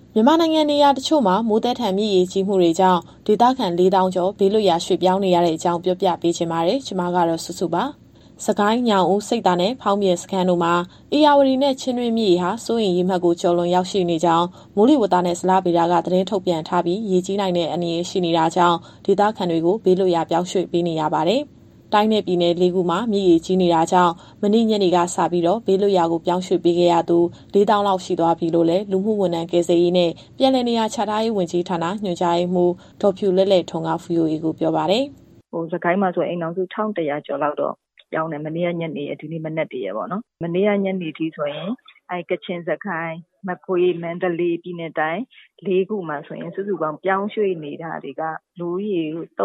မြန်မာနိုင်ငံနေရာတချို့မှာမိုးသက်ထန်မြစ်ရေကြီးမှုတွေကြောင့်ဒေသခံ4,000 ကျော်ဘေးလွတ်ရာရွှေ့ပြောင်းနေရတဲ့အကြောင်းပြောပြပေးချင်ပါတယ်။ကျွန်မကတော့စုစုပါ။စကိုင်းညောင်ဦးစိတ်သားနဲ့ဖောင်းပြင်စခန်းတို့မှာဧရာဝတီနဲ့ချင်းတွင်းမြစ်ရေဟာစိုးရိမ်ရေမှတ်ကိုကျော်လွန်ရောက်ရှိနေကြောင်းမိုးလေဝသနဲ့ဇလဗေဒကသတင်းထုတ်ပြန်ထားပြီးရေကြီးနိုင်တဲ့အန္တရာယ်ရှိနေတာကြောင့်ဒေသခံတွေကိုဘေးလွတ်ရာပြောင်းရွှေ့ပေးနေရပါတယ်။တိုင်းနယ်ပြည်နယ်၄ခုမှာမြစ်ရေကြီးနေတာကြောင့်မနေ့ညနေကစပြီးတော့ဘေးလွတ်ရာကိုပြောင်းရွှေ့ပေးခဲ့ရသူ4,000 လောက်ရှိသွားပြီလို့လည်းလူမှုဝန်ထမ်းကယ်ဆယ်ရေးနဲ့ပြည်내နေရာချထားရေးဝန်ကြီးဌာနညွှန်ကြားရေးမှူးဒေါ်ဖြူလဲ့ထွန်းက VOA ကိုပြောပါတယ်။စကိုင်းမှာဆိုအိမ်ထောင်စု1,100 ကျော်လောက်တော့ပြောင်းတယ်မနေ့ကညနေဒီနေ့မနက်တည်းရပေါ့နော်။မနေ့ကညနေထိဆိုရင်ကချင်စကိုင်းမကွေးမန္တလေးပြည်နယ်တိုင်း၄ခုမှာဆိုရင်စုစုပေါင်းပြောင်းရွှေ့နေတာတွေကလူဦးရေ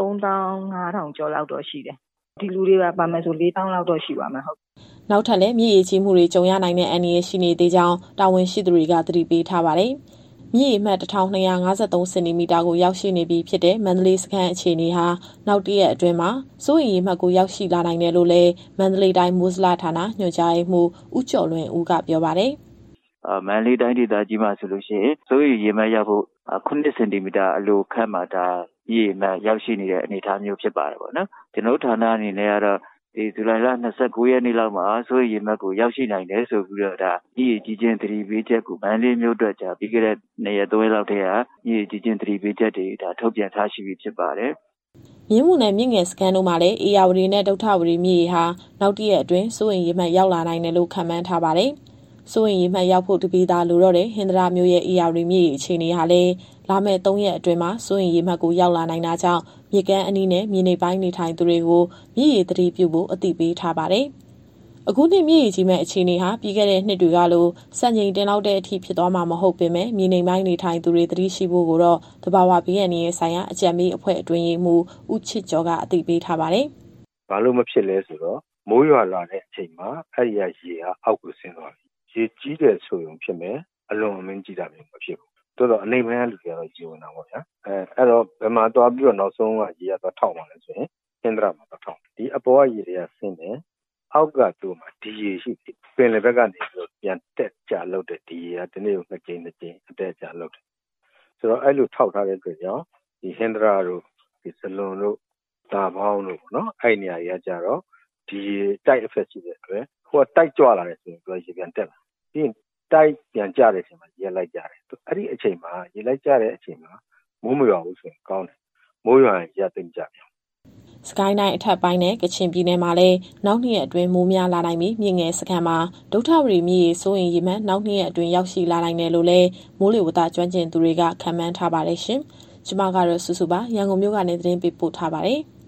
3,500 ကျော်လောက်တော့ရှိတယ်။ဒီလူတွေပါမယ်ဆို4,000 လောက်တော့ရှိပါမယ်ဟုတ်။နောက်ထပ်လည်းမြစ်ရေကြီးမှုတွေကြုံရနိုင်တဲ့အန္တရာယ်ရှိနေသေးကြောင်းတာဝန်ရှိသူတွေကသတိပေးထားပါတယ်။မြစ်ရေမှတ်1,253 စင်တီမီတာကိုရောက်ရှိနေပြီဖြစ်တဲ့မန္တလေးစခန်းအခြေအနေဟာနောက်တရက်အတွင်းမှာစိုးရိမ်ရေမှတ်ကိုရောက်ရှိလာနိုင်တယ်လို့လည်းမန္တလေးတိုင်းမိုးဇလဌာနညွှန်ကြားရေးမှူးဦးကျော်လွင်ဦးကပြောပါတယ်။မန္တလေးတိုင်းဒေသကြီးမှာဆိုလို့ရှိရင်စိုးရိမ်ရေမှတ်ရောက်ဖို့9 စင်တီမီတာအလိုခန့်မှာဒါရေမှတ်ရောက်ရှိနေတဲ့အနေအထားမျိုးဖြစ်ပါတယ်ပေါ့နော်။ကျွန်တော်ဌာနအနေနဲ့ကတော့ဒီဇူလိုင်လ29ရက်နေ့လောက်မှာစိုးရိမ်ရေမှတ်ကိုရောက်ရှိနိုင်တယ်ဆိုပြီးတော့ဒါရေကြီးခြင်းသတိပေးချက်ကိုမန္တလေးမြို့အတွက်ကြာပြီးခဲ့တဲ့2ရက်3ရက်လောက်တည်းကရေကြီးခြင်းသတိပေးချက်တွေဒါထုတ်ပြန်ထားရှိပြီဖြစ်ပါတယ်။မြင်းမူနယ်မြင့်ငယ်စခန်းတို့မှာလည်းဧရာဝတီနဲ့ဒုဋ္ဌဝတီမြစ်ရေဟာနောက်တရက်အတွင်းစိုးရိမ်ရေမှတ်ရောက်လာနိုင်တယ်လို့ခန့်မှန်းထားပါတယ်။စိုးရိမ်ရေမှတ်ရောက်ဖို့တပိသာလိုတော့တဲ့ဟင်္သာတမြို့ရဲ့ဧရာဝတီမြစ်ရေအခြေအနေဟာလည်းလာမယ့်3ရက်အတွင်းမှာစိုးရိမ်ရေမှတ်ကိုရောက်လာနိုင်တာကြောင့်မြစ်ကမ်းအနီးနဲ့မြေနေပိုင်းနေထိုင်သူတွေကိုမြစ်ရေသတိပြုဖို့အသိပေးထားပါတယ်။အခုနှစ်မြစ်ရေကြီးမဲ့အခြေအနေဟာပြီးခဲ့တဲ့နှစ်တွေကလိုစံချိန်တင်လောက်တဲ့အထိဖြစ်သွားမှာမဟုတ်ပေမဲ့မြေနေပိုင်းနေထိုင်သူတွေသတိရှိဖို့ကိုတော့သဘာဝဘေးအန္တရာယ်ဆိုင်ရာအကြံပေးအဖွဲ့အတွင်းရေးမှူးဦးချစ်ကျော်ကအသိပေးထားပါတယ်။ဘာလို့မဖြစ်လဲဆိုတော့မိုးရွာလာတဲ့အချိန်မှာအဲ့ဒီရေဟာအောက်ကိုဆင်းသွားပြီ။ရေကြီးတယ်ဆိုရင်ဖြစ်မယ်အလွန်အမင်းကြီးတာမျိုးမဖြစ်ဘူး။တော်တော်အနေမှန်းလူတွေကတော့ရေဝင်တာပေါ့ဗျာ။အဲ့တော့ဘယ်မှာသွားပြီးတော့နောက်ဆုံးကရေကသွားထောက်မှလဲဆိုရင်ဟင်္သာတမှာသွားထောက်။ဒီအပေါ်ကရေတွေကဆင်းတယ်။အောက်ကသူ့မှာဒီရေရှိတယ်။ပင်လယ်ဘက်ကနေပြီးတော့ပြန်တက်ကြလောက်တဲ့ဒီရေကဒီနေ့ကို2ကြိမ်အတက်ကြလောက်တယ်။ဆိုတော့အဲ့လိုထောက်ထားတဲ့အတွက်ကြောင့်ဒီဟင်္သာတတို့ဒီစလွန်တို့ဒါပေါင်းတို့နော်အဲ့နေရာတွေကကြတော့ဒီတိုက် effect ရှိတဲ့အတွက်ဟိုကတိုက်ကြွလာတယ်ဆိုရင်သူကရေပြန်တက်လာပြီးရင်တိုက်ပြန်ကျတဲ့အချိန်မှာရေလိုက်ကြတယ်အဲ့ဒီအချိန်မှာရေလိုက်ကြတဲ့အချိန်မှာမိုးမရွာဘူးဆိုရင်ကောင်းတယ်မိုးရွာရင်ရေသိမ့်ကြပြန်စကိုင်းတိုင်းအထက်ပိုင်းနဲ့ကချင်ပြည်နယ်မှာလည်းနောက်2ရက်အတွင်းမိုးများလာနိုင်ပြီးမြင့်ငယ်စခန်းမှာဒုဋ္ဌဝတီမြစ်ရေစိုးရိမ်ရေမှတ်နောက်2ရက်အတွင်းရောက်ရှိလာနိုင်တယ်လို့လည်းမိုးလေဝသကျွမ်းကျင်သူတွေကခန့်မှန်းထားပါတယ်ရှင်။ကျွန်မကတော့စုစုပါရန်ကုန်မြို့ကနေသတင်းပေးပို့ထားပါတယ်။